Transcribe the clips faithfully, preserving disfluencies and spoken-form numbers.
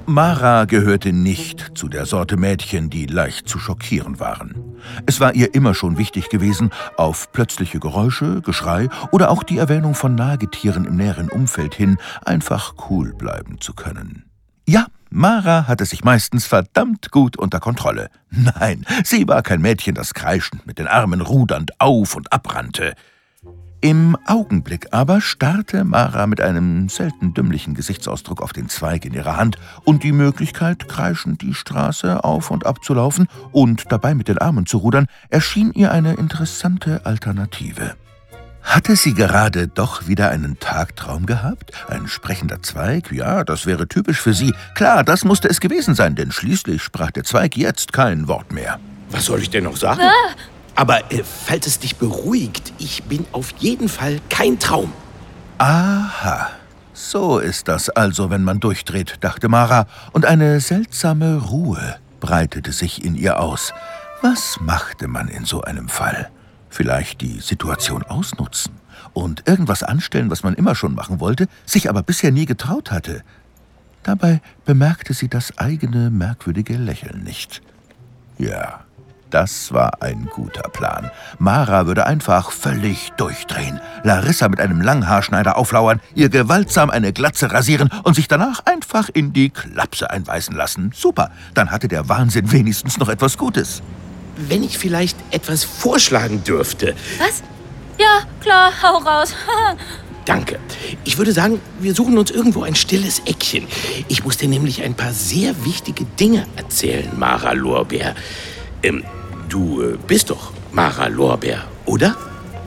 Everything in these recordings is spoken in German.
Mara gehörte nicht zu der Sorte Mädchen, die leicht zu schockieren waren. Es war ihr immer schon wichtig gewesen, auf plötzliche Geräusche, Geschrei oder auch die Erwähnung von Nagetieren im näheren Umfeld hin einfach cool bleiben zu können. Ja, Mara hatte sich meistens verdammt gut unter Kontrolle. Nein, sie war kein Mädchen, das kreischend mit den Armen rudernd auf und abrannte. Im Augenblick aber starrte Mara mit einem selten dümmlichen Gesichtsausdruck auf den Zweig in ihrer Hand und die Möglichkeit, kreischend die Straße auf und ab zu laufen und dabei mit den Armen zu rudern, erschien ihr eine interessante Alternative. Hatte sie gerade doch wieder einen Tagtraum gehabt? Ein sprechender Zweig? Ja, das wäre typisch für sie. Klar, das musste es gewesen sein, denn schließlich sprach der Zweig jetzt kein Wort mehr. Was soll ich denn noch sagen? Ah. Aber äh, falls es dich beruhigt, ich bin auf jeden Fall kein Traum. Aha, so ist das also, wenn man durchdreht, dachte Mara, und eine seltsame Ruhe breitete sich in ihr aus. Was machte man in so einem Fall? Vielleicht die Situation ausnutzen und irgendwas anstellen, was man immer schon machen wollte, sich aber bisher nie getraut hatte. Dabei bemerkte sie das eigene merkwürdige Lächeln nicht. Ja, das war ein guter Plan. Mara würde einfach völlig durchdrehen, Larissa mit einem Langhaarschneider auflauern, ihr gewaltsam eine Glatze rasieren und sich danach einfach in die Klapse einweisen lassen. Super, dann hatte der Wahnsinn wenigstens noch etwas Gutes. Wenn ich vielleicht etwas vorschlagen dürfte. Was? Ja, klar, hau raus. Danke. Ich würde sagen, wir suchen uns irgendwo ein stilles Eckchen. Ich muss dir nämlich ein paar sehr wichtige Dinge erzählen, Mara Lorbeer. Ähm, du äh, bist doch Mara Lorbeer, oder?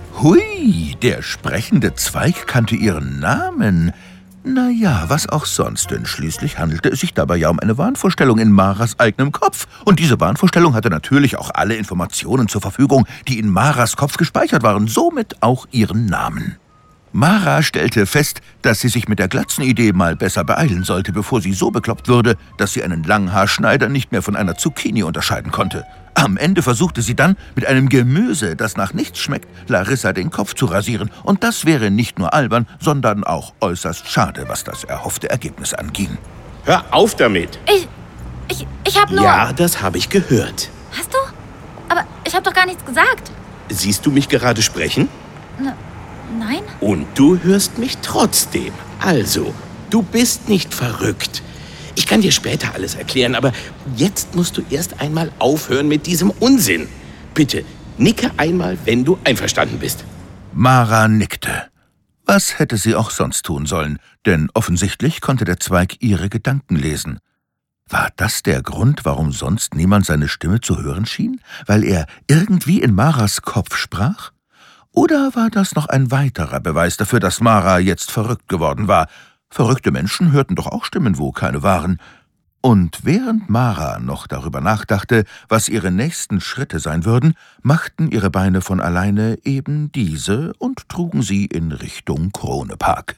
Hui, der sprechende Zweig kannte ihren Namen. Na ja, was auch sonst, denn schließlich handelte es sich dabei ja um eine Wahnvorstellung in Maras eigenem Kopf. Und diese Wahnvorstellung hatte natürlich auch alle Informationen zur Verfügung, die in Maras Kopf gespeichert waren, somit auch ihren Namen. Mara stellte fest, dass sie sich mit der Glatzenidee mal besser beeilen sollte, bevor sie so bekloppt würde, dass sie einen Langhaarschneider nicht mehr von einer Zucchini unterscheiden konnte. Am Ende versuchte sie dann, mit einem Gemüse, das nach nichts schmeckt, Larissa den Kopf zu rasieren. Und das wäre nicht nur albern, sondern auch äußerst schade, was das erhoffte Ergebnis anging. Hör auf damit! Ich, ich, ich hab nur... Ja, das habe ich gehört. Hast du? Aber ich hab doch gar nichts gesagt. Siehst du mich gerade sprechen? Ne, nein? Und du hörst mich trotzdem. Also, du bist nicht verrückt. Ich kann dir später alles erklären, aber jetzt musst du erst einmal aufhören mit diesem Unsinn. Bitte, nicke einmal, wenn du einverstanden bist. Mara nickte. Was hätte sie auch sonst tun sollen? Denn offensichtlich konnte der Zweig ihre Gedanken lesen. War das der Grund, warum sonst niemand seine Stimme zu hören schien? Weil er irgendwie in Maras Kopf sprach? Oder war das noch ein weiterer Beweis dafür, dass Mara jetzt verrückt geworden war? Verrückte Menschen hörten doch auch Stimmen, wo keine waren. Und während Mara noch darüber nachdachte, was ihre nächsten Schritte sein würden, machten ihre Beine von alleine eben diese und trugen sie in Richtung Kronepark.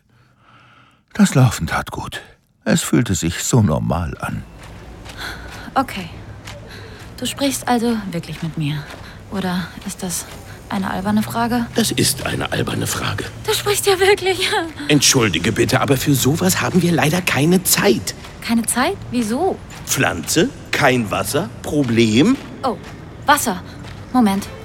Das Laufen tat gut. Es fühlte sich so normal an. Okay. Du sprichst also wirklich mit mir. Oder ist das eine alberne Frage? Das ist eine alberne Frage. Du sprichst ja wirklich. Entschuldige bitte, aber für sowas haben wir leider keine Zeit. Keine Zeit? Wieso? Pflanze, kein Wasser, Problem. Oh, Wasser. Moment.